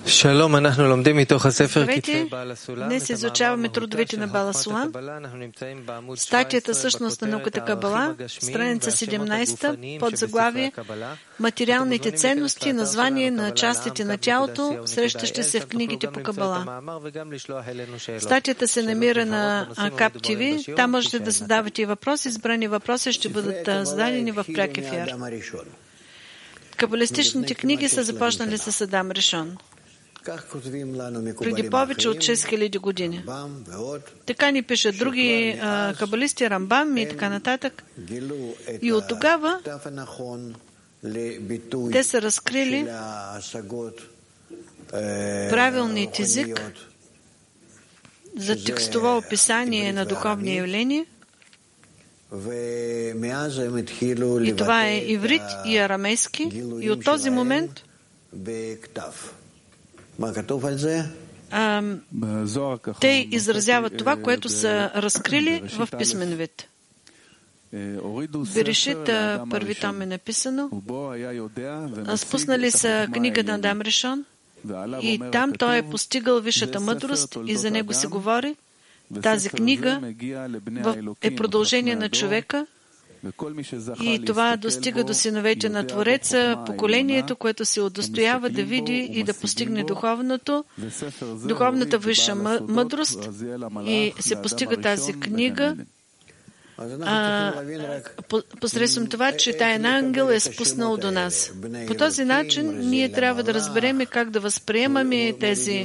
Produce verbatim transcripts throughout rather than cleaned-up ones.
Здравейте! Днес изучаваме трудовете на Бала Сулам. Статията Същност на науката Кабала, страница седемнадесета, под заглавие Материалните ценности, название на частите на тялото, срещащи се в книгите по Кабала. Статията се намира на Кап Ти Ви. Там можете да задавате въпроси. Избрани въпроси ще бъдат зададени в пряк ефир. Кабалистичните книги са започнали с Адам Ришон преди повече от шест хиляди години. Така ни пишат други а, кабалисти, Рамбам и така нататък. И от тогава те са разкрили правилният език за текстово описание на духовни явления. И това е иврит и арамейски. И от този момент а, те изразяват това, което са разкрили в писмен вид. Берешит, първи том е написано. Спуснали са книга на Адам Ришон и там той е постигал висшата мъдрост и за него се говори. Тази книга е продължение на човека и това достига до синовете на Твореца, поколението, което се удостоява да види и да постигне духовното, духовната висша мъдрост и се постига тази книга а, посредством това, че таен ангел е спуснал до нас. По този начин ние трябва да разбереме как да възприемаме тези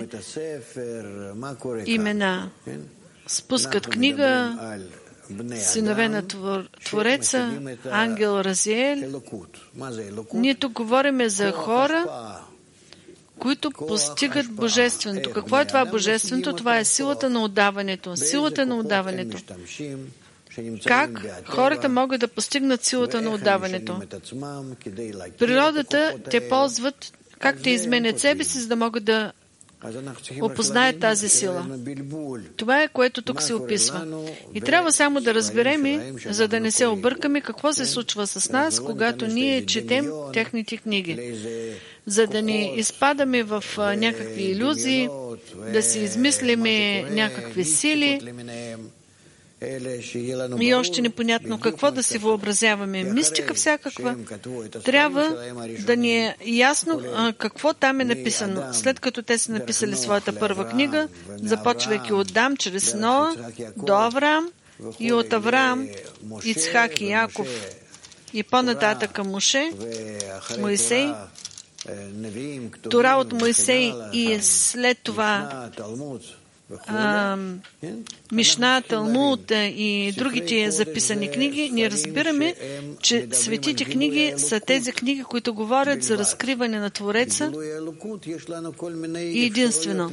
имена. Спускат книга, синове на Твореца, ангел Разиел. Ние тук говорим за хора, които постигат божественото. Какво е това божественото? Това е силата на отдаването. Силата на отдаването. Как хората могат да постигнат силата на отдаването? Природата те ползват, как те изменят себе си, за да могат да опознаят тази сила. Това е, което тук се описва. И трябва само да разберем, за да не се объркаме, какво се случва с нас, когато ние четем техните книги. За да не изпадаме в някакви илюзии, да си измислиме някакви сили и още непонятно какво да си въобразяваме. Мистика всякаква. Трябва да ни е ясно какво там е написано. След като те са написали своята първа книга, започвайки от Дам, чрез Ноа, до Авраам, и от Авраам, Ицхак и Яков, и по-нататък към Моше, Моисей, Тора от Моисей и след това А, Мишна, Талмуд и другите записани книги, ние разбираме, че светите книги са тези книги, които говорят за разкриване на Твореца и единствено.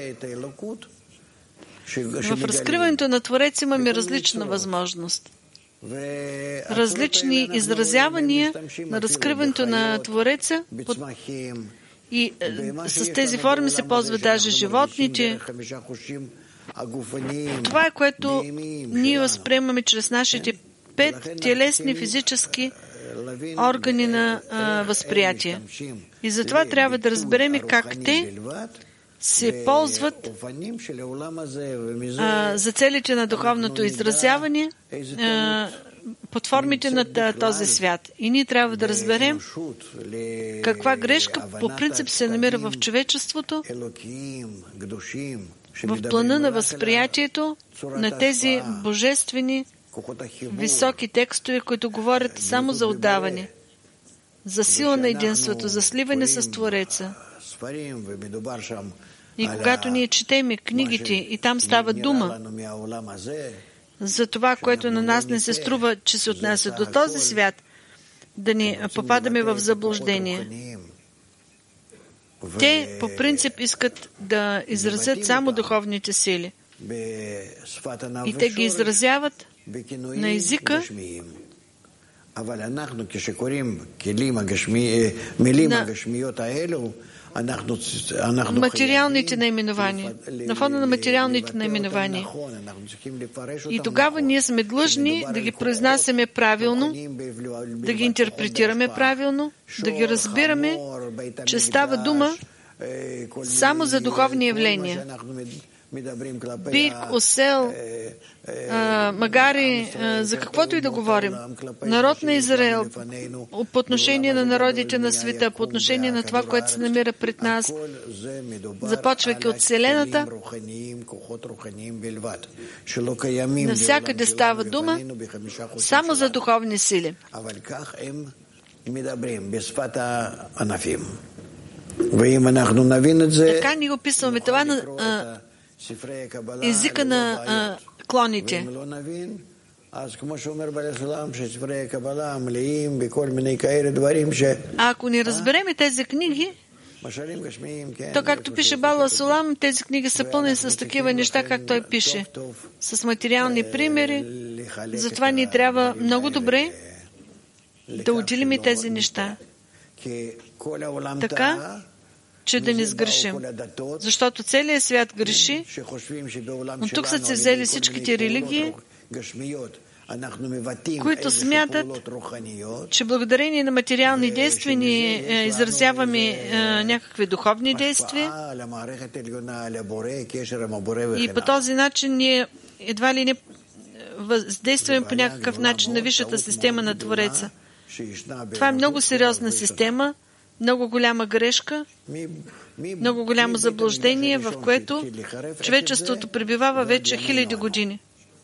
В разкриването на Твореца имаме различна възможност. Различни изразявания на разкриването на Твореца под... И е, с тези форми се ползват даже животните. Това е, което ние възприемаме чрез нашите пет телесни физически органи на а, възприятие. И затова трябва да разберем как те се ползват а, за целите на духовното изразяване а, под формите на този свят. И ние трябва да разберем каква грешка по принцип се намира в човечеството, в плана на възприятието на тези божествени високи текстове, които говорят само за отдаване, за сила на единството, за сливане с Твореца. И когато ние четеме книгите и там става дума за това, което на нас не се струва, че се отнася до този свят, да ни попадаме в заблуждение. Те по принцип искат да изразят само духовните сили. И те ги изразяват на езика на материалните наименования, на фона на материалните наименования. И тогава ние сме длъжни да ги произнасяме правилно, да ги интерпретираме правилно, да ги разбираме, че става дума само за духовни явления. Бик, осел, магари, за каквото и да говорим. Народ на Израел, по отношение на народите на света, по отношение на това, което се намира пред нас, започвайки от Вселената, навсякъде става дума само за духовни сили. Така ни описваме това на а, езика на а, клоните. А ако не разбереме тези книги, то както пише Бала Сулам, тези книги са пълни с такива неща, как той пише, с материални примери. Затова ни трябва много добре да отделим тези неща. Така, че да не сгрешим. Защото целият свят греши, но тук са се взели всичките религии, които смятат, че благодарение на материални действия ни е, изразяваме е, някакви духовни действия и по този начин ние едва ли не въздействаме по някакъв начин на висшата система на Твореца. Това е много сериозна система, много голяма грешка, много голямо заблуждение, в което човечеството пребивава вече хиляди години.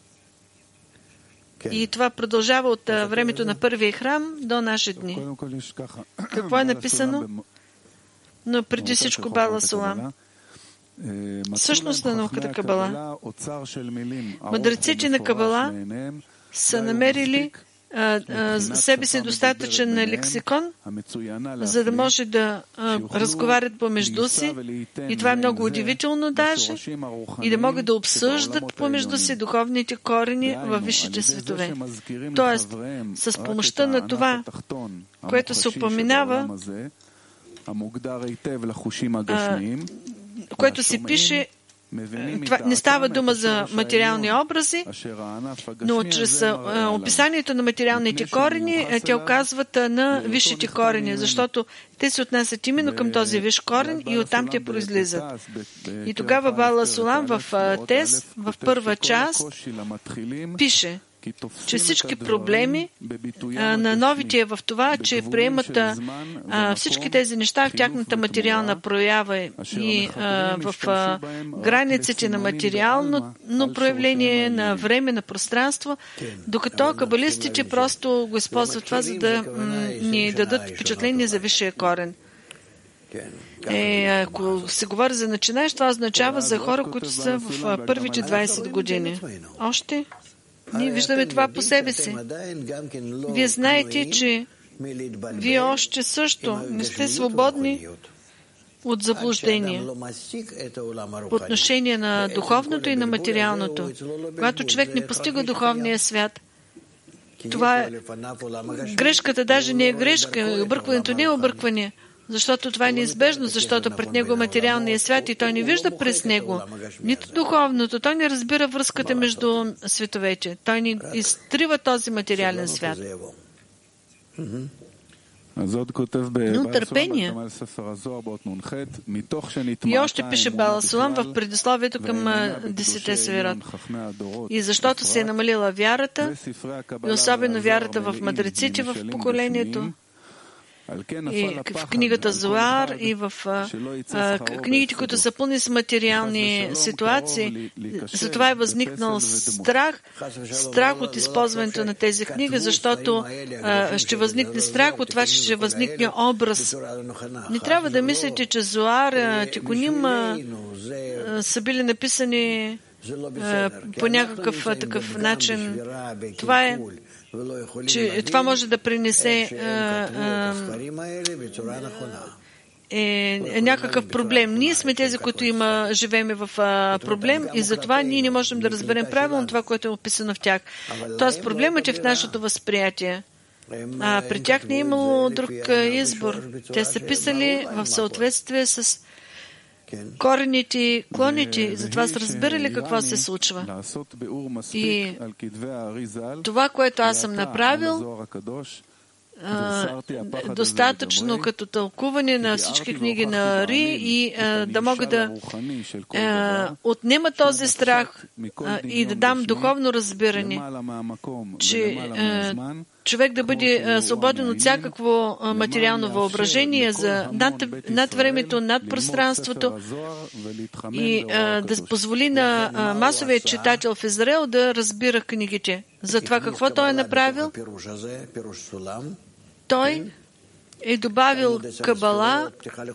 И това продължава от времето на първия храм до наши дни. Какво е написано? Но преди всичко Бала Сулам. Същност на науката Кабала. Мъдреците на Кабала са намерили а, а, за себе си достатъчен лексикон, за да може да а, разговарят помежду си. И това е много удивително даже. И да могат да обсъждат помежду си духовните корени във висшите светове. Тоест, с помощта на това, което се упоменава, а, което се пише, това не става дума за материални образи, но чрез а, описанието на материалните корени те оказват на висшите корени, защото те се отнасят именно към този висш корен и оттам те произлизат. И тогава Бала Сулам в Тес, в първа част, пише, че всички проблеми а, на новите е в това, че приемат а, всички тези неща в тяхната материална проява и а, в а, границите на материално проявление, на време, на пространство, докато кабалистите просто го използват това, за да м- ни дадат впечатление за висшия корен. Е, ако се говори за начинаещ, това означава за хора, които са в първите двайсет години. Още? Ние виждаме това по себе си. Вие знаете, че вие още също не сте свободни от заблуждение по отношение на духовното и на материалното. Когато човек не постига духовния свят, това е... Грешката даже не е грешка, объркването не е объркване, защото това е неизбежно, защото пред него е материалният свят и той не вижда през него нито духовното, той не разбира връзката между световете. Той не изтрива този материален свят. Но търпение. И още пише Бала Сулам в предисловието към десете сферот. И защото се е намалила вярата, и особено вярата в мъдреците в поколението, и в книгата Зоар и в а, книгите, които са пълни с материални ситуации, затова е възникнал страх, страх от използването на тези книги, защото а, ще възникне страх от това, че ще възникне образ. Не трябва да мислите, че Зоар, Тикуним а, а, са били написани а, по някакъв такъв начин. Това е че това може да принесе а, а, е, е някакъв проблем. Ние сме тези, които има, живееме в а, проблем и затова ние не можем да разберем правилно това, което е описано в тях. Тоест проблемът е в нашето възприятие. А при тях не е имало друг избор. Те са писали в съответствие с корените и клоните, затова са разбирали какво се случва. И това, което аз съм направил, достатъчно като тълкуване на всички книги на Ри и а, да мога да а, отнема този страх а, и да дам духовно разбиране, че а, човек да бъде а, свободен от всякакво а, материално въображение за над, над времето, над пространството и а, да позволи на а, масовия читател в Израел да разбира книгите. За това какво той е направил? Той е добавил Кабала,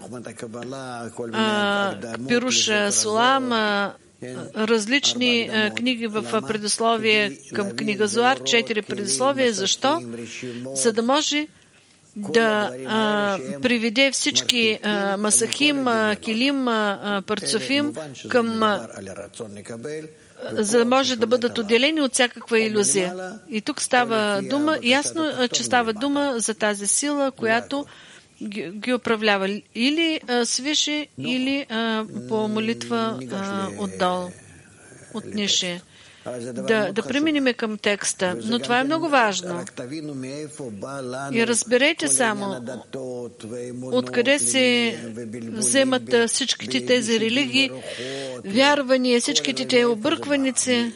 Пируш Сулам, различни книги в предисловие към книга Зоар, четири предисловия. Защо? За да може да а, приведе всички а, Масахим, а, Килим, а, Парцуфим към а, за да може да бъдат отделени от всякаква илюзия. И тук става дума, ясно, че става дума за тази сила, която ги, ги управлява или а, свише, или а, по молитва а, отдолу, от нише. Да, да преминем към текста, но това е много важно. И разберете само откъде се вземат всичките тези религии, вярвания, всичките тези объркваници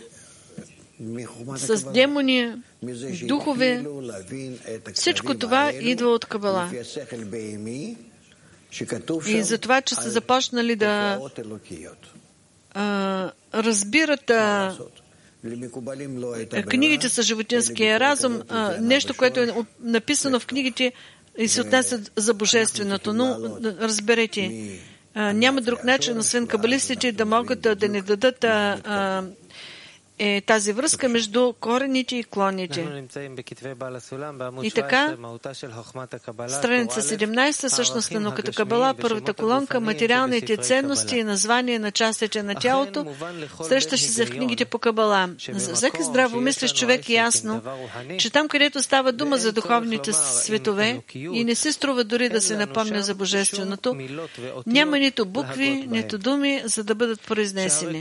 с демони, духове. Всичко това идва от Кабала. И за това, че са започнали да а, разбират а, книгите с животинския разум, а, нещо, което е написано в книгите и се отнася за божественото. Но разберете, а, няма друг начин, освен кабалистите, да могат да, да не дадат а, а, е тази връзка между корените и клоните. И така, страница седемнадесета, всъщност на науката Кабала, първата колонка, материалните ценности и названия на частите на тялото, срещащи се в книгите по Кабала. За всеки здравомислещ човек е ясно, че там, където става дума за духовните светове и не се струва дори да се напомня за божественото, няма нито букви, нито думи, за да бъдат произнесени.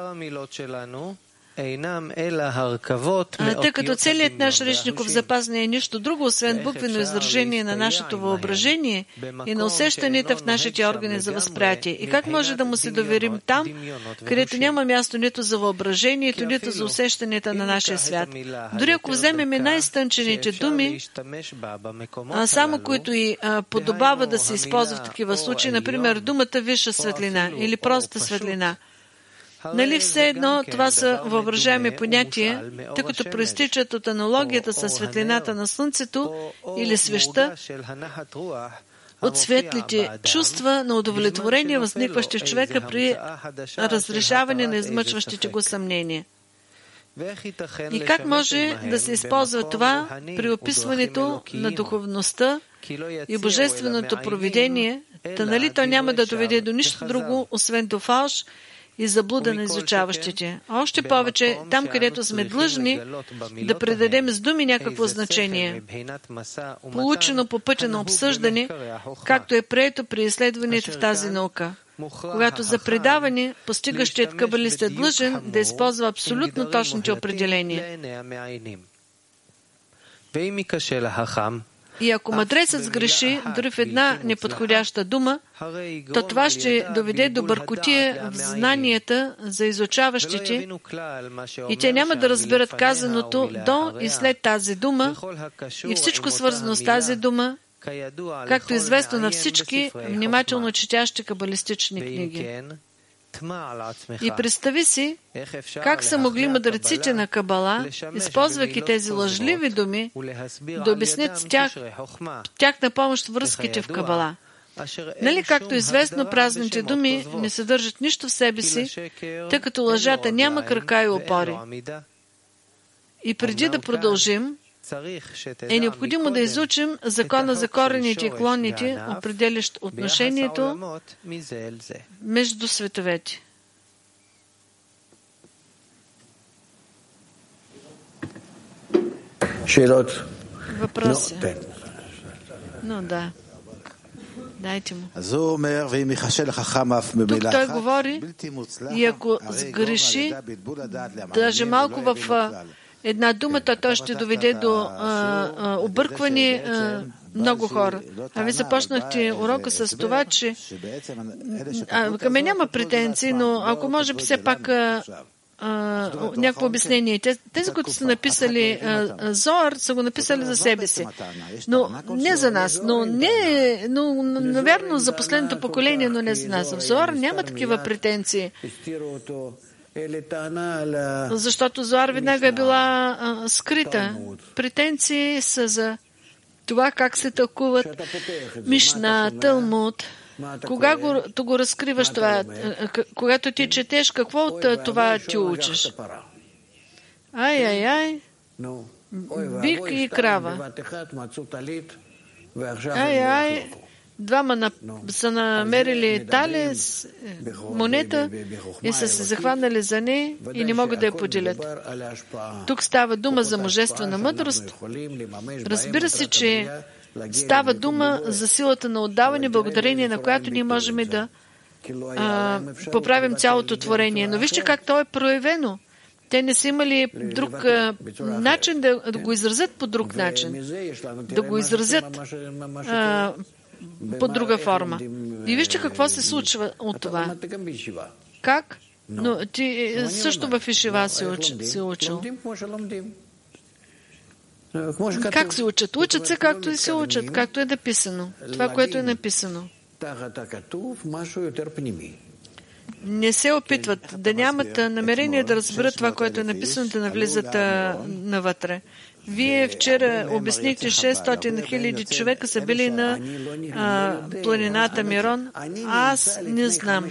Тъй като целият наш речников запас не е нищо друго, освен буквено изражение на нашето въображение и на усещанията в нашите органи за възприятие. И как може да му се доверим там, където няма място нито за въображението, нито за усещанията на нашия свят? Дори ако вземем най-стънчените думи, а само които и а, подобава да се използва в такива случаи, например думата висша светлина или проста светлина, нали все едно това са въображаеми понятия, тъй като проистичат от аналогията със светлината на слънцето или свеща, от светлите чувства на удовлетворение, възникващи в човека при разрешаване на измъчващите го съмнения. И как може да се използва това при описването на духовността и божественото провидение, та нали то няма да доведе до нищо друго, освен до фалш и заблуда на изучаващите. Още повече, там, където сме длъжни да предадем с думи някакво значение, получено по пътя на обсъждане, както е прието при изследването в тази наука. Когато за предаване, постигащият кабалист е длъжен да използва абсолютно точните определения. И ако мъдрецът сгреши дори в една неподходяща дума, то това ще доведе до бъркотия в знанията за изучаващите и те няма да разберат казаното до и след тази дума и всичко свързано с тази дума, както известно на всички внимателно четящи кабалистични книги. И представи си как са могли мъдреците на Кабала, използвайки тези лъжливи думи, да обяснят с тях, тях на помощ връзките в Кабала. Нали, както известно, празните думи не съдържат нищо в себе си, тъй като лъжата няма крака и опори. И преди да продължим, е необходимо да изучим закона за корените и клоните, определящ отношението между световете. Въпроси? Ну да. Дайте му. Тук той говори, и ако сгреши, даже малко в една дума, то той ще доведе до а, а, объркване а, много хора. А ви започнахте урока с това, че а, към мен няма претенции, но ако може все пак а, а, някакво обяснение. Тези, които са написали а, Зоар, са го написали за себе си. Но не за нас. Но не, но, навярно за последното поколение, но не за нас. В Зоар няма такива претенции. Защото Зоар веднага е била а, скрита. Претенции са за това как се тълкуват Мишна, Талмуд. Кога го, то го разкриваш това? Когато ти четеш, какво от това ти учиш? Ай, ай, ай. Бик и крава. Ай, ай. Двама на, са намерили тали, монета и са се захванали за нея и не могат да я поделят. Тук става дума за мъжествена мъдрост. Разбира се, че става дума за силата на отдаване, благодарение на която ние можем да а, поправим цялото творение. Но вижте как то е проявено. Те не са имали друг а, начин да, да го изразят по друг начин. Да го изразят а, по друга форма. И вижте какво се случва от това. Как? Но ти също в Ишива си, уч, си учил. Как се учат? Учат се както и се учат, както е написано. Това, което е написано. Не се опитват да нямат намерение да разберат това, което е написано, да навлизат а, навътре. Вие вчера обяснихте шестстотин хиляди човека са били на а, планината Мирон. Аз не знам.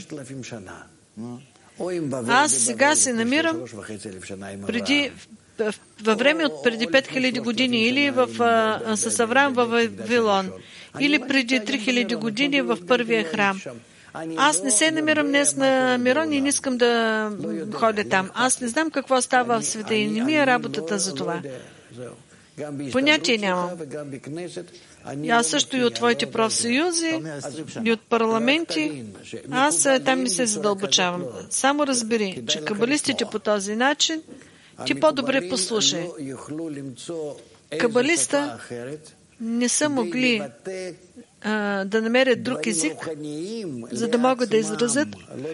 Аз сега се намирам преди, във време от преди пет хиляди години или в, а, с Авраам в Вавилон, или преди три хиляди години в първия храм. Аз не се намирам днес на Мирон и не искам да ходя там. Аз не знам какво става в света и не ми е работата за това. Понятие нямам. Аз също и от твоите профсъюзи, и от парламенти. Аз там не се задълбочавам. Само разбери, че кабалистите по този начин, ти по-добре послушай. Кабалиста не са могли а, да намерят друг език, за да могат да изразят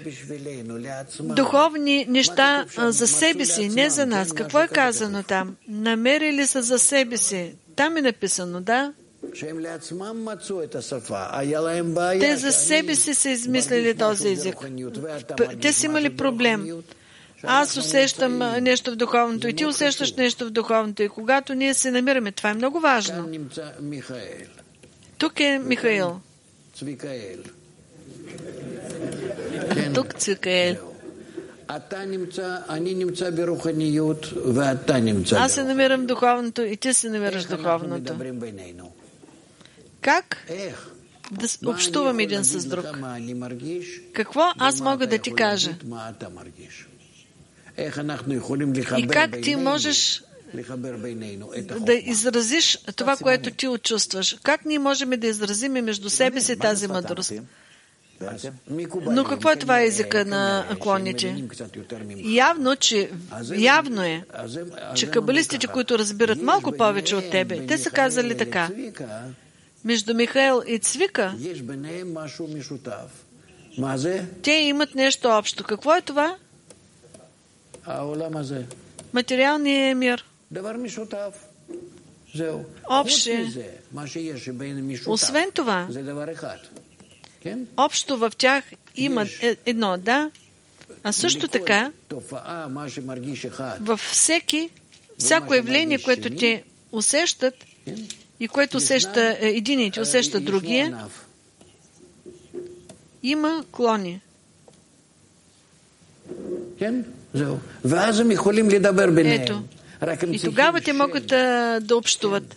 духовни неща а, за себе си, не за нас. Какво е казано там? Намерили са за себе си. Там е написано, да? Те за себе си са измислили този език. Те са имали проблем. Аз усещам нещо в духовното и ти усещаш нещо в духовното. И когато ние се намираме, това е много важно. Тук е Михаил. Тук Цвикаел. Аз се намирам в духовното и ти се намираш в духовното. Как да общувам един с друг? Какво аз мога да ти кажа? И как ти можеш да изразиш това, което ти очувстваш? Как ние можем да изразим между себе си тази мъдрост? Но какво е това езика на клоните? Явно, че, явно е, че кабалистите, които разбират малко повече от тебе, те са казали така. Между Михаил и Цвика, те имат нещо общо. Какво е това? Материалният мир. Общи. Освен това, общо в тях има едно, да, а също така във всеки, всяко явление, което те усещат и което усеща един и те усеща другия, има клони. Ето. И тогава те могат да, да общуват.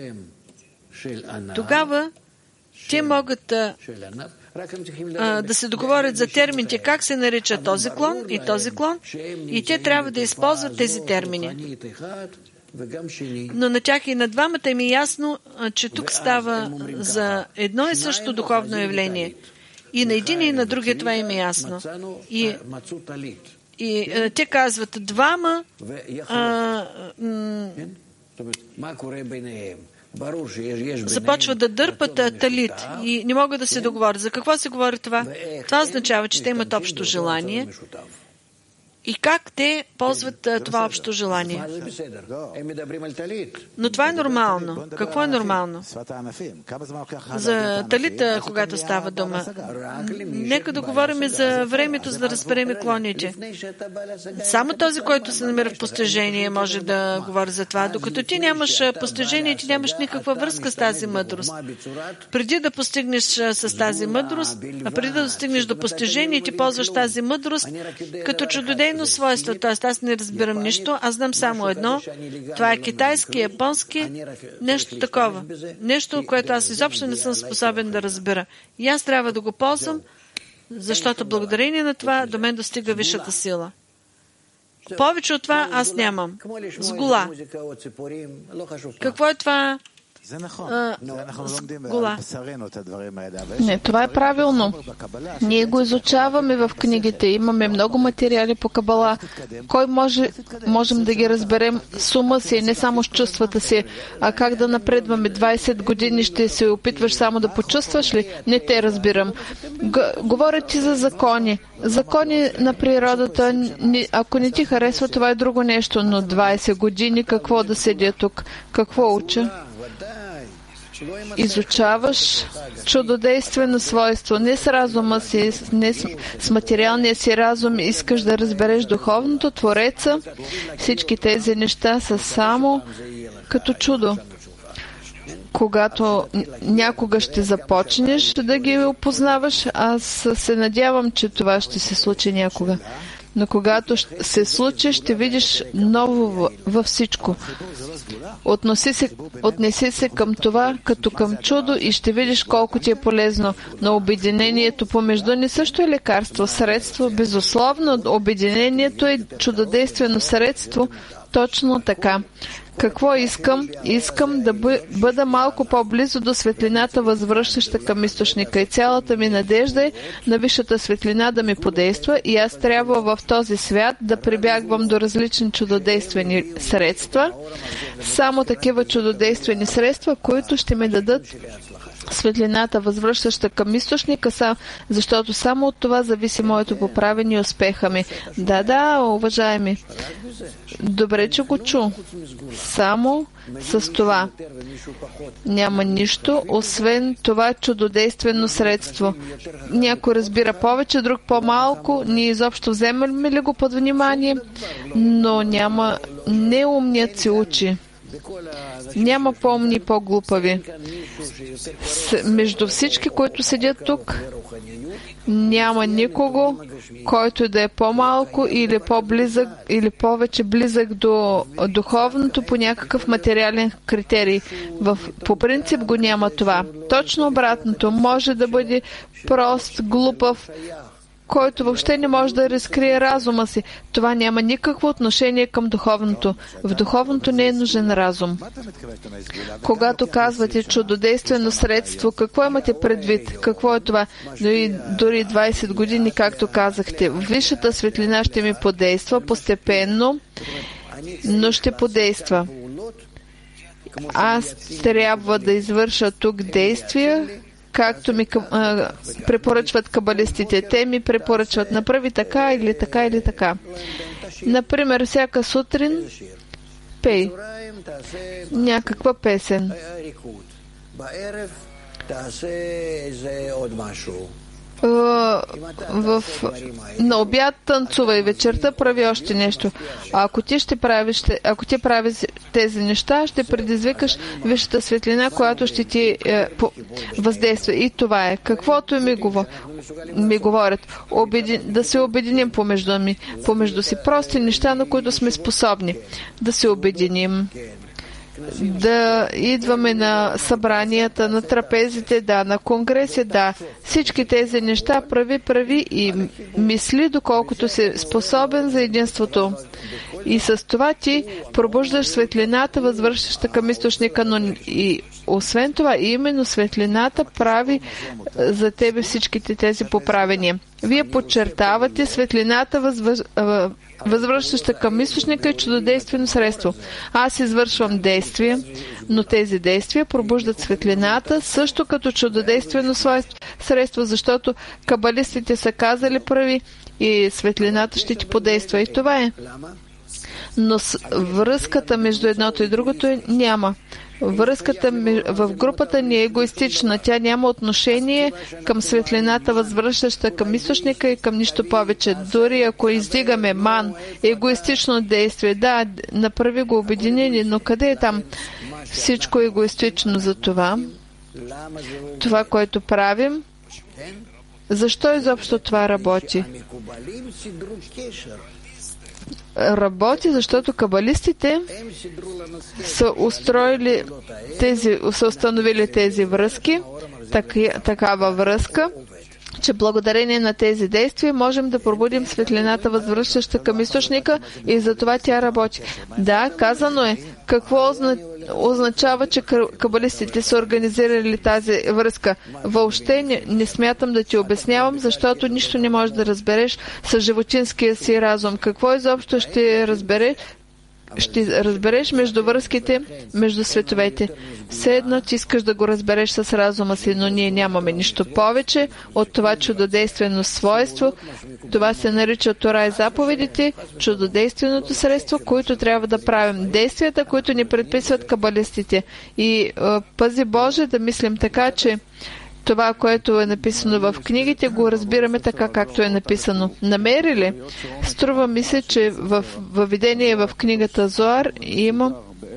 Тогава те могат да, да се договорят за термините, как се нарича този клон и този клон, и те трябва да използват тези термини. Но на тях и на двамата им е ясно, че тук става за едно и също духовно явление. И на един и на другия това им е ясно. И, И а, те казват двама а, м- започват да дърпат талит и не могат да се договорят. За какво се говори това? Това означава, че те имат общо желание. И как те ползват това общо желание? Но това е нормално. Какво е нормално? За талита, когато става дума. Нека да говорим за времето, за да разберем клоните. Само този, който се намира в постижение, може да говори за това. Докато ти нямаш постижение, ти нямаш никаква връзка с тази мъдрост. Преди да постигнеш с тази мъдрост, а преди да достигнеш до постижение, ти ползваш тази мъдрост като чудодейно свойство. Тоест, аз не разбирам нищо, аз знам само едно. Това е китайски, японски, нещо такова. Нещо, което аз изобщо не съм способен да разбера. И аз трябва да го ползвам, защото благодарение на това до мен достига висшата сила. Повече от това аз нямам. Сгула. Какво е това? Не, това е правилно. Ние го изучаваме в книгите. Имаме много материали по Кабала. Кой може, можем да ги разберем с ума си, не само с чувствата си. А как да напредваме? двайсет години ще се опитваш само да почувстваш ли? Не те разбирам. Г- говорят ти за закони. Закони на природата, ако не ти харесва, това е друго нещо. Но двайсет години какво да седя тук? Какво уча? Изучаваш чудодействено свойство. Не с разума си, не с, с материалния си разум. Искаш да разбереш духовното, Твореца. Всички тези неща са само като чудо. Когато някога ще започнеш да ги опознаваш, аз се надявам, че това ще се случи някога. Но когато се случи, ще видиш ново във всичко. Относи се, отнеси се към това като към чудо и ще видиш колко ти е полезно. Но обединението помежду ни също е лекарство, средство. Безусловно, обединението е чудодействено средство. Точно така. Какво искам? Искам да бъда малко по-близо до светлината, възвръщаща към източника. И цялата ми надежда е на висшата светлина да ми подейства и аз трябва в този свят да прибягвам до различни чудодействени средства. Само такива чудодействени средства, които ще ми дадат светлината, възвръщаща към източника, защото само от това зависи моето поправене и успеха ми. Да, да, уважаеми. Добре, че го чу. Само с това. Няма нищо, освен това чудодействено средство. Някой разбира повече, друг по-малко. Ние изобщо вземаме ли го под внимание? Но няма неумният си учи. Няма по-умни и по-глупави. С, между всички, които седят тук, няма никого, който да е по-малко или по-близък, или повече близък до духовното по някакъв материален критерий. В, по принцип го няма това. Точно обратното. Може да бъде прост, глупав, който въобще не може да разкрие разума си. Това няма никакво отношение към духовното. В духовното не е нужен разум. Когато казвате чудодействено средство, какво имате предвид? Какво е това? Дори, дори двайсет години, както казахте, висшата светлина ще ми подейства постепенно, но ще подейства. Аз трябва да извърша тук действия, както ми а, препоръчват кабалистите. Те ми препоръчват направи така или така или така. Например, всяка сутрин пей някаква песен. В, в, на обяд танцува и вечерта прави още нещо. А ако ти ще правиш, ако ти правиш тези неща, ще предизвикаш висшата светлина, която ще ти е, по, въздейства. И това е. Каквото ми, говор, ми говорят. Обеди, да се обединим помежду ми. Помежду си. Прости неща, на които сме способни. Да се обединим. Да идваме на събранията, на трапезите, да, на конгреси, да. Всички тези неща прави, прави и мисли, доколкото си способен за единството. И с това ти пробуждаш светлината, възвръщаща към източника, но и освен това, именно светлината прави за тебе всичките тези поправения. Вие подчертавате светлината, възвъж... възвръщаща към източника и чудодействено средство. Аз извършвам действия, но тези действия пробуждат светлината, също като чудодействено средство, защото кабалистите са казали прави и светлината ще ти подейства. И това е. Но връзката между едното и другото е, няма. Връзката в групата ни е егоистична. Тя няма отношение към светлината, възвръщаща към източника и към нищо повече. Дори ако издигаме ман, егоистично действие, да, направи го обединение, но къде е там? Всичко е егоистично за това. Това, което правим, защо изобщо това работи? Работи, защото кабалистите са устроили тези, са установили тези връзки, таки, такава връзка, че благодарение на тези действия можем да пробудим светлината, възвръщаща към източника, и за това тя работи. Да, казано е. Какво означава, че кабалистите са организирали тази връзка? Въобще не, не смятам да ти обяснявам, защото нищо не можеш да разбереш с животинския си разум. Какво изобщо ще разбереш? Ще разбереш между връзките, между световете. Все едно ти искаш да го разбереш с разума си, но ние нямаме нищо повече от това чудодействено свойство. Това се нарича Тора и заповедите, чудодейственото средство, които трябва да правим. Действията, които ни предписват кабалистите. И пази Боже да мислим така, че това, което е написано в книгите, го разбираме така, както е написано. Намерили? Струва ми се, че в въведение в книгата Зоар има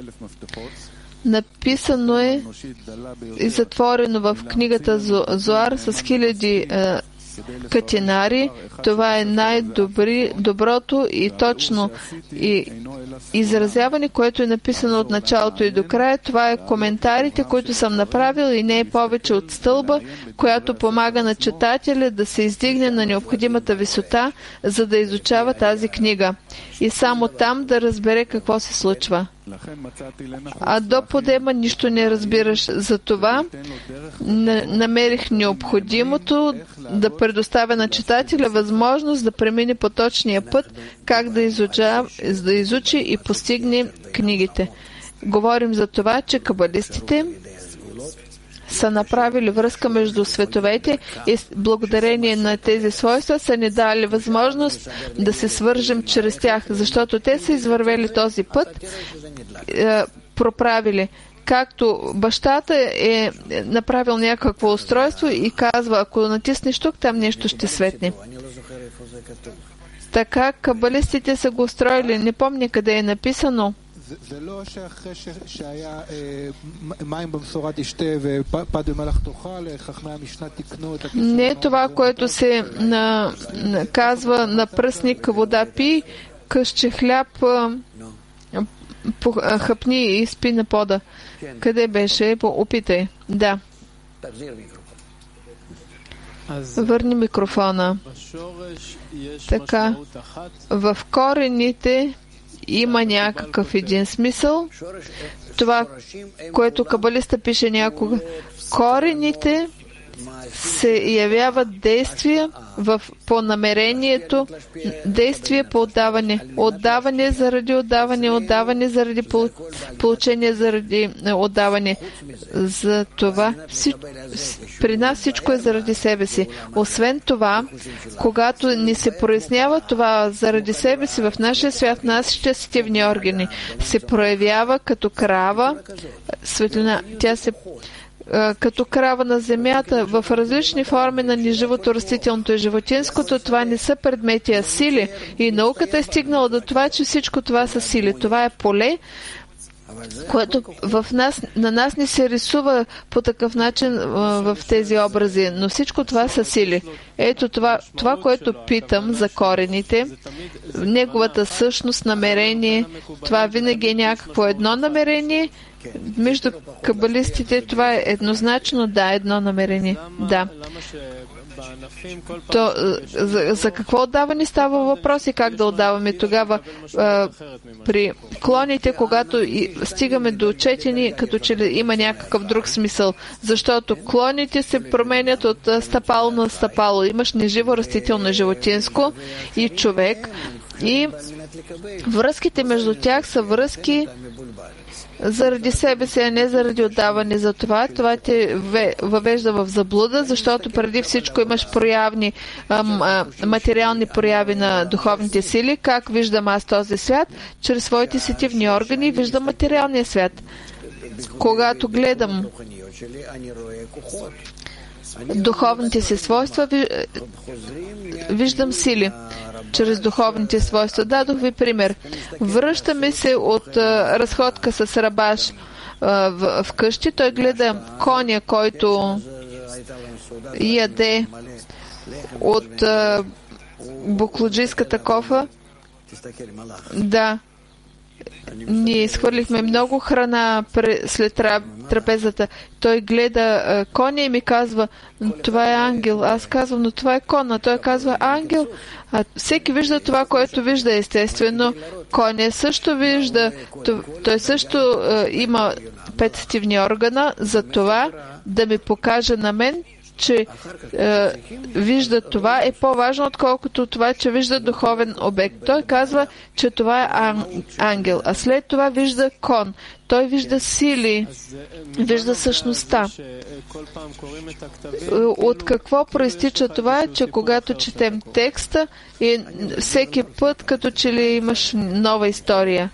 написано е и затворено в книгата Зоар с хиляди е, катинари. Това е най-доброто и точно и изразяване, което е написано от началото и до края. Това е коментарите, които съм направил, и не е повече от стълба, която помага на читателя да се издигне на необходимата висота, за да изучава тази книга. И само там да разбере какво се случва. А до подема нищо не разбираш. За това намерих необходимото да предоставя на читателя възможност да премине по точния път, как да, изуча, да изучи и постигне книгите. Говорим за това, че кабалистите са направили връзка между световете и благодарение на тези свойства са ни дали възможност да се свържем чрез тях, защото те са извървели този път, е, проправили. Както бащата е направил някакво устройство и казва, ако натиснеш тук, там нещо ще светне. Така кабалистите са го устроили. Не помня къде е написано. Не е това, което се на, на, казва на пръстник вода пи, късче хляб хъпни и спи на пода. Къде беше? Опитай. Да. Върни микрофона. Така. В корените има някакъв един смисъл. Това, което кабалиста пише някога. Корените се явяват действия в, по намерението, действие по отдаване. Отдаване заради отдаване, отдаване заради получение заради отдаване. За това при нас всичко е заради себе си. Освен това, когато ни се прояснява това заради себе си в нашия свят, нашите сетивни органи се проявява като крава, светлина. Тя се като крава на земята в различни форми на неживото, растителното и животинското. Това не са предмети, а сили. И науката е стигнала до това, че всичко това са сили. Това е поле, което в нас, на нас не се рисува по такъв начин в тези образи, но всичко това са сили. Ето това, това, което питам за корените, неговата същност, намерение, това винаги е някакво едно намерение. Между кабалистите това е еднозначно, да, едно намерение. Да. То, за, за какво отдаване става въпрос и как да отдаваме тогава а, при клоните, когато и стигаме до четени, като че ли има някакъв друг смисъл, защото клоните се променят от стъпало на стъпало. Имаш неживо растително, животинско и човек, и връзките между тях са връзки заради себе си, а не заради отдаване. За това, това те въвежда в заблуда, защото преди всичко имаш проявни, а, материални прояви на духовните сили. Как виждам аз този свят? Чрез своите сетивни органи виждам материалния свят. Когато гледам духовните си свойства, виждам сили. Чрез духовните свойства. Дадох ви пример. Връщаме се от а, разходка с рабаш а, в, в къщи. Той гледа коня, който яде от а, буклуджийската кофа. Да. Ние изхвърлихме много храна след трапезата. Той гледа а, коня и ми казва, това е ангел. Аз казвам, но това е кон. А той казва, ангел. А всеки вижда това, което вижда, естествено. Коня също вижда. Той също а, има пет сетивни органа, за това да ми покаже на мен, че е, вижда това е по-важно, отколкото това, че вижда духовен обект. Той казва, че това е ангел, а след това вижда кон. Той вижда сили, вижда същността. От какво проистича това, че когато четем текста и всеки път, като че ли имаш нова история.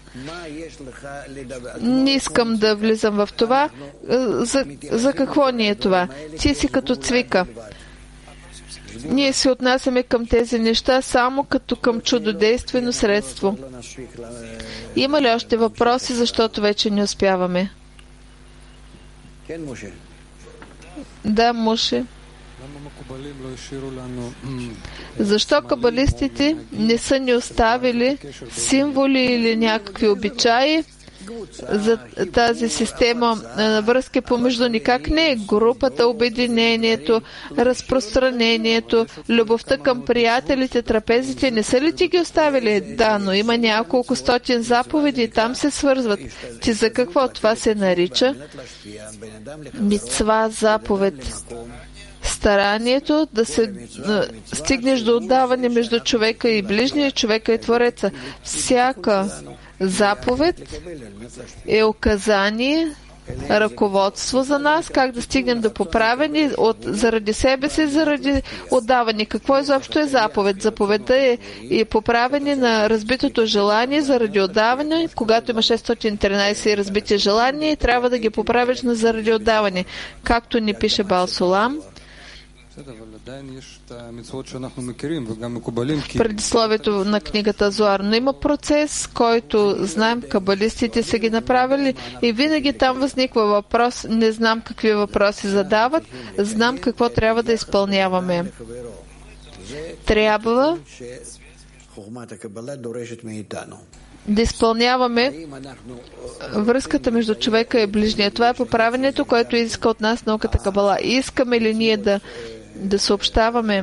Не искам да влизам в това. За, за какво ни е това? Ти си като цвика. Ние се отнасяме към тези неща само като към чудодействено средство. Има ли още въпроси, защото вече не успяваме? Да, Моше. Защо кабалистите не са ни оставили символи или някакви обичаи за тази система на връзки помежду ни? Как не е? Групата, обединението, разпространението, любовта към приятелите, трапезите, не са ли ти ги оставили? Да, но има няколко стотин заповеди и там се свързват. Ти за какво? Това се нарича мицва, заповед. Старанието да се а, стигнеш до отдаване между човека и ближния, човека и Твореца. Всяка заповед е указание, ръководство за нас, как да стигнем до поправени от, заради себе си, заради отдаване. Какво изобщо е заповед? Заповедта е и поправене на разбитото желание заради отдаване. Когато има шестстотин и тринадесет разбити желания, трябва да ги поправиш на заради отдаване. Както ни пише Баал Сулам, предисловието на книгата Зоар, но има процес, който знаем, кабалистите са ги направили и винаги там възниква въпрос, не знам какви въпроси задават, знам какво трябва да изпълняваме. Трябва да изпълняваме връзката между човека и ближния. Това е поправенето, което иска от нас науката Кабала. Искаме ли ние да, да съобщаваме,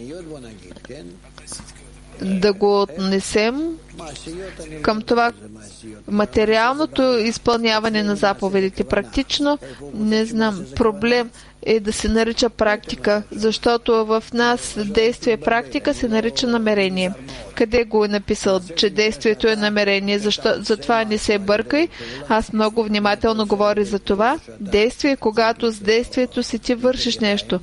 да го отнесем към това материалното изпълняване на заповедите? Практично, не знам, проблем е да се нарича практика, защото в нас действие и практика се нарича намерение. Къде го е написал, че действието е намерение? Защо? Затова не се бъркай. Аз много внимателно говоря за това. Действие, когато с действието си ти вършиш нещо.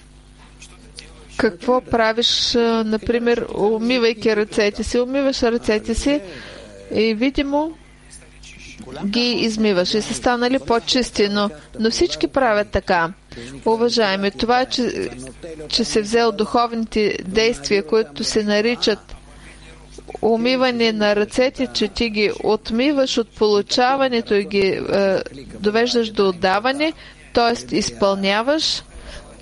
Какво правиш, например, умивайки ръцете си? Умиваш ръцете си и видимо ги измиваш и са станали по-чисти, но, но всички правят така. Уважаеми, това, че, че се взел духовните действия, които се наричат умиване на ръцете, че ти ги отмиваш от получаването и ги е, довеждаш до отдаване, т.е. изпълняваш,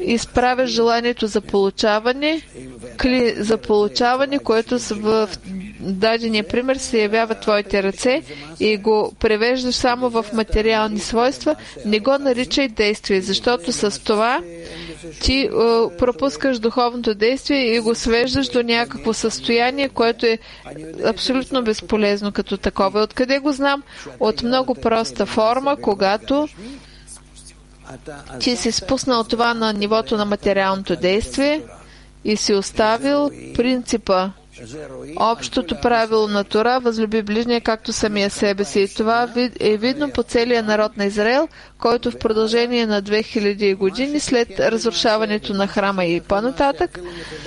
изправяш желанието за получаване, кли за получаване, което в дадения пример се явява твоите ръце и го превеждаш само в материални свойства, не го наричай действие, защото с това ти е, пропускаш духовното действие и го свеждаш до някакво състояние, което е абсолютно безполезно като такова. Откъде го знам? От много проста форма, когато ти си спуснал това на нивото на материалното действие и си оставил принципа, общото правило на Тора, възлюби ближния както самия себе си. И това е видно по целия народ на Израел, който в продължение на две хиляди години след разрушаването на храма и по-нататък,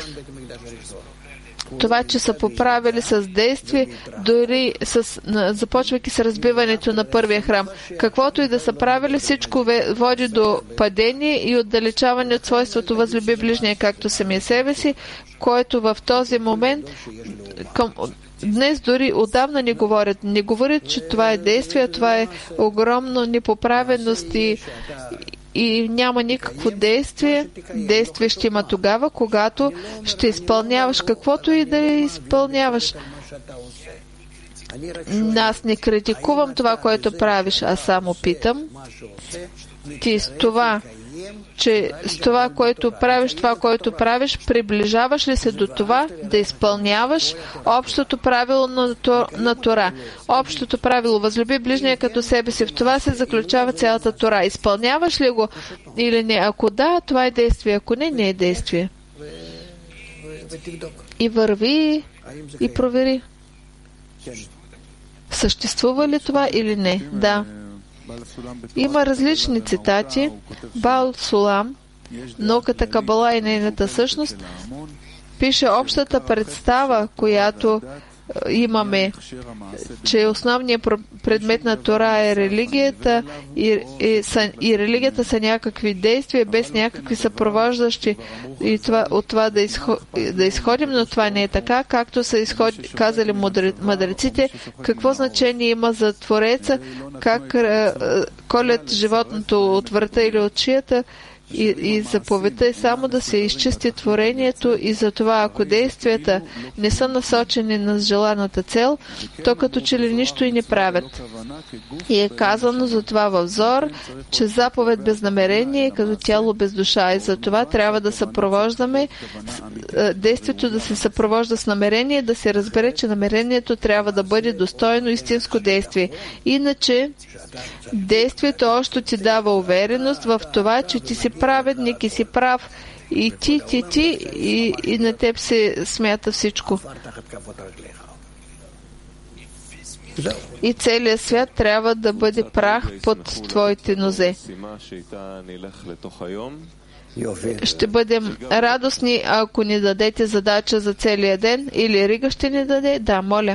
това, че са поправили с действие, дори с, започвайки с разбиването на първия храм. Каквото и да са правили, всичко води до падение и отдалечаване от свойството възлюби ближния както самия себе си, който в този момент към, днес дори отдавна не говорят. Не говорят, че това е действие, това е огромно непоправеност и и няма никакво действие. Действие ще има тогава, когато ще изпълняваш каквото и да изпълняваш. Аз не критикувам това, което правиш, а само питам ти с това, че с това, което правиш, това, което правиш, приближаваш ли се до това да изпълняваш общото правило на, на Тора? Общото правило възлюби ближния като себе си. В това се заключава цялата Тора. Изпълняваш ли го или не? Ако да, това е действие. Ако не, не е действие. И върви и провери. Съществува ли това или не? Да. Има различни цитати. Баал Сулам, науката Кабала и нейната същност, пише общата представа, която имаме, че основният предмет на Тора е религията и, и, са, и религията са някакви действия без някакви съпровождащи и това, от това да, изход, да изходим, но това не е така, както са изход, казали мъдреците, какво значение има за Твореца, как е, колят животното от врата или от шията. И, и заповедта е само да се изчисти творението и затова, ако действията не са насочени на желаната цел, то като че ли нищо и не правят. И е казано за това във Зор, че заповед без намерение е като тяло без душа и за това трябва да съпровождаме действието да се съпровожда с намерение, да се разбере, че намерението трябва да бъде достойно истинско действие. Иначе действието още ти дава увереност в това, че ти си праведник и си прав. И ти, ти, ти, и, и на теб се смята всичко. И целият свят трябва да бъде прах под твоите нозе. Ще бъдем радостни, ако ни дадете задача за целия ден, или Рига ще ни даде. Да, моля.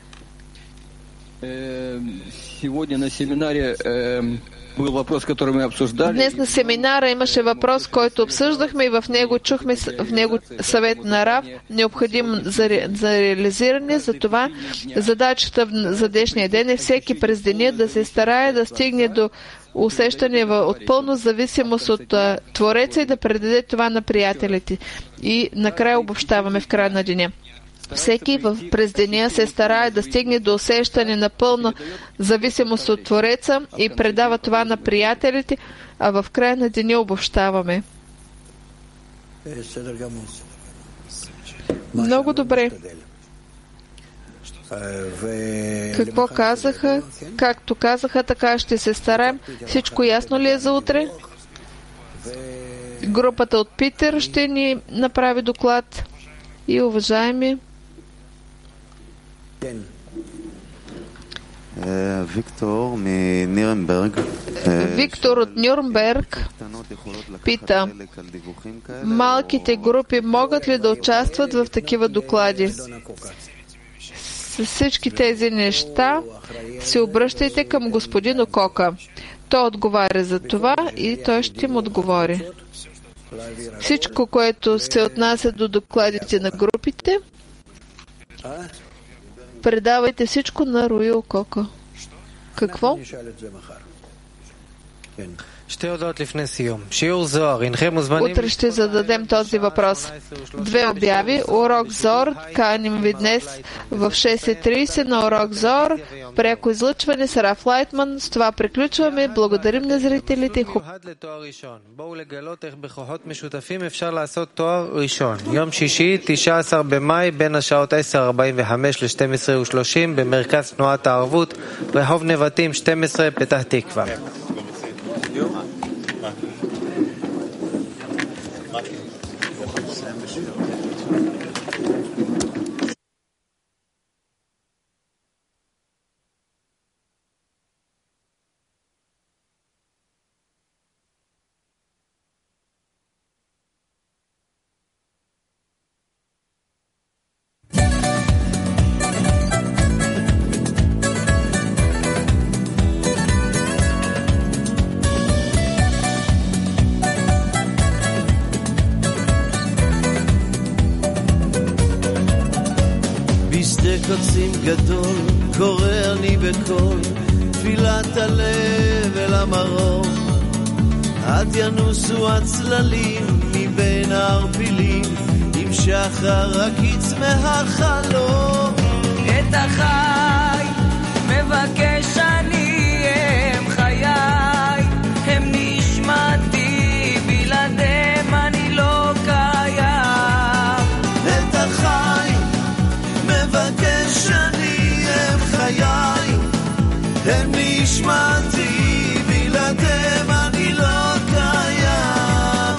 Сегодня на семинаре э, был вопрос, который мы обсуждали. Днес на семинара имаше въпрос, който обсъждахме и в него чухме в него съвет на Рав, необходим за, ре, за реализиране. За това задачата за днешния ден е всеки през деня да се старае да стигне до усещане от пълна зависимост от а, Твореца и да предаде това на приятелите. И накрая обобщаваме в края на деня. Всеки в през деня се старае да стигне до усещане на пълна зависимост от Твореца и предава това на приятелите, а в края на деня обобщаваме. Много добре. Какво казаха? Както казаха, така ще се стараем. Всичко ясно ли е за утре? Групата от Питер ще ни направи доклад. И уважаеми Виктор Нюрнберг. Виктор от Нюрнберг пита: малките групи могат ли да участват в такива доклади? С всички тези неща се обръщайте към господин Окока. Той отговаря за това и той ще им отговори. Всичко, което се отнася до докладите на групите, предавайте всичко на Руи Окока. Какво? Утре ще зададем този въпрос. Две обяви. Урок Зор. Каним ви днес в шест и тридесет на урок Зор. Пряко излъчване с Раф Лайтман. С това приключваме. Благодарим на зрителите. יום שישי, תשעה עשר במאי, בין השעות עשר ארבעים וחמש ל-שתים עשרה ושלושים, במרכז תנועת הערבות, רחוב נבטים שתים עשרה, פתח תקווה. קוצים גדול, קורא אני בקול, תפילת הלב אל המרום, עד ינוסו הצללים מבין הערפילים, עם שחר הקיץ מהחלום. את החי מבקש אני, הם חיי, הם נשמתי, בלעדיהם אני לא קיים. את החי מבקש אני, הם חיי, הם נשמתי, בלעדיהם אני לא קיים.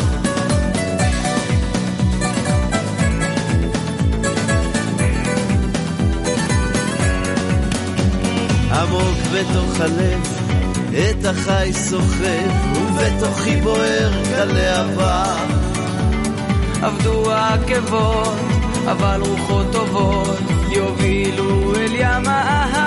עמוק בתוך הלב את החי סוחף, ובתוכי בוער כלהבה. עבדו העקבות אבל רוחות טובות יובילו אל ים האהבה.